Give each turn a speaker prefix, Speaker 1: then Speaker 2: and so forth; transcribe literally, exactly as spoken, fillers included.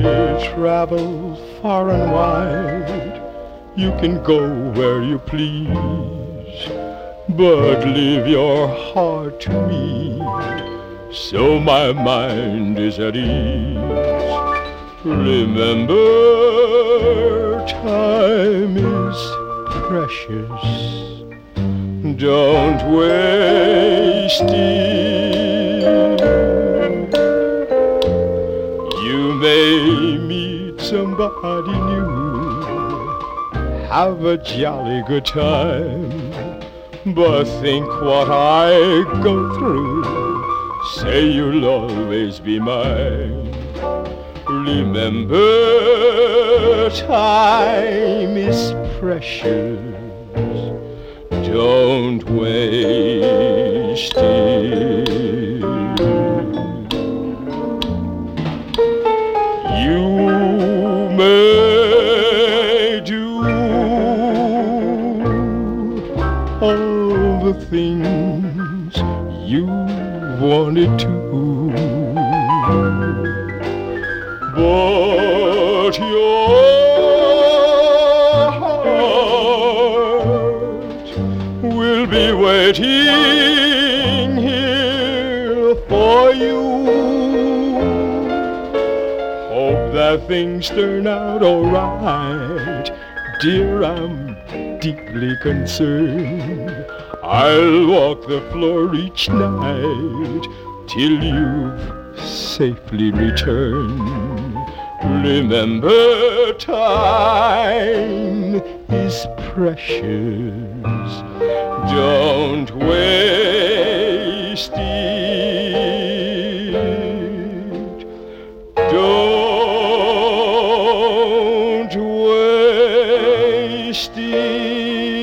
Speaker 1: travel far and wide, you can go where you please, but leave your heart to me, so my mind is at ease. Remember, time is precious, don't waste it. You may meet somebody new, have a jolly good time, but think what I go through, say you'll always be mine. Remember, time is precious, don't waste it. You may do all the things you wanted to, but your heart will be waiting here for you. Hope that things turn out all right, dear, I'm deeply concerned. I'll walk the floor each night till you've safely returned. Remember, time is precious, don't waste it. Don't waste it.